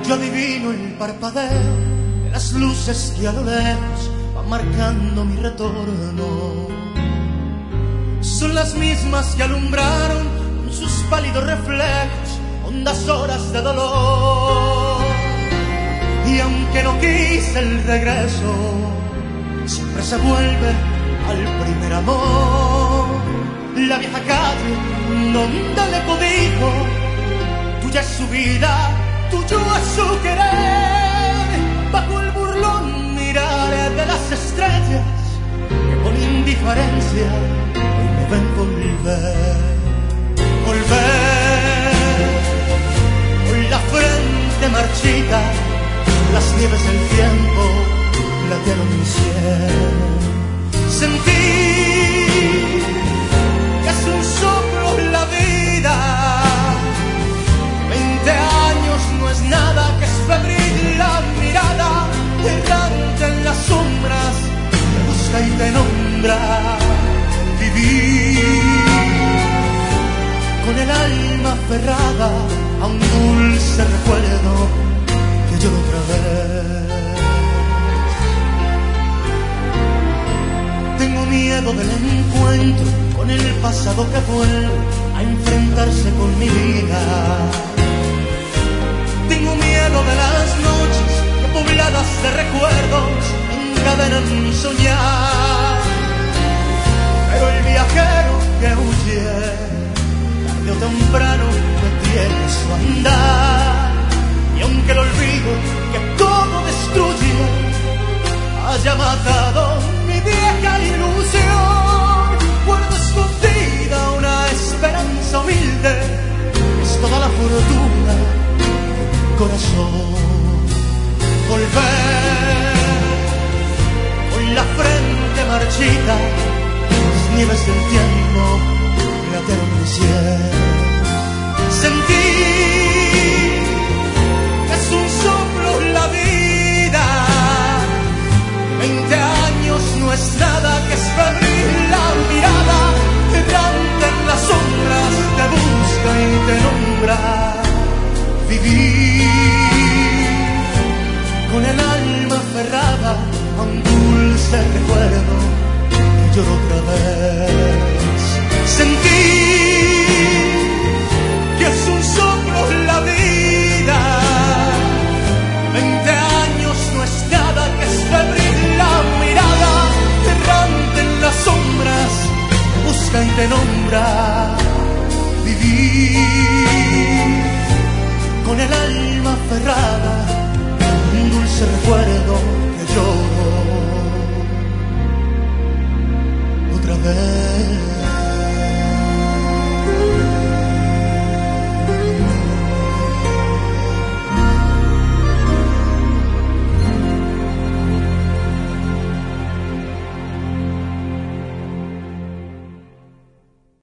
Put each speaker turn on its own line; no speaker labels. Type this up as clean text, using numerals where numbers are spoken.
Yo adivino el parpadeo de las luces que a lo lejos van marcando mi retorno. Son las mismas que alumbraron con sus pálidos reflejos hondas horas de dolor. Y aunque no quise el regreso, siempre se vuelve al primer amor. La vieja calle donde le codijo, tuya es su vida, tuyo es su querer. Bajo el burlón mirar de las estrellas que con indiferencia hoy me ven volver. Volver, hoy la frente marchita, las nieves del tiempo platearon mi cielo. Sentí que es un soplo la vida, 20 años no es nada, que es febril la mirada, errante en las sombras, te busca y te nombra. Vivir con el alma aferrada a un dulce recuerdo que lloro otra vez. Tengo miedo del encuentro con el pasado que vuelve a enfrentarse con mi vida. Tengo miedo de las noches que pobladas de recuerdos encadenan mi soñar. Pero el viajero que huye tarde o temprano detiene su andar. Y aunque el olvido que todo destruye haya matado mi vieja ilusión, guardo escondida una esperanza humilde, es toda la fortuna de mi corazón. Volver, hoy la frente marchita, las nieves del tiempo platearon mi cielo. Sentí que es un soplo la vida, 20 años no es nada, que es febril la mirada, errante en las sombras, te busca y te nombra. Vivir con el alma aferrada a un dulce recuerdo que lloro otra vez. Sentí que es un soplo la vida, 20 años no es nada, que es febril la mirada, errante en las sombras, te busca y te nombra. Vivir con el alma aferrada, un dulce recuerdo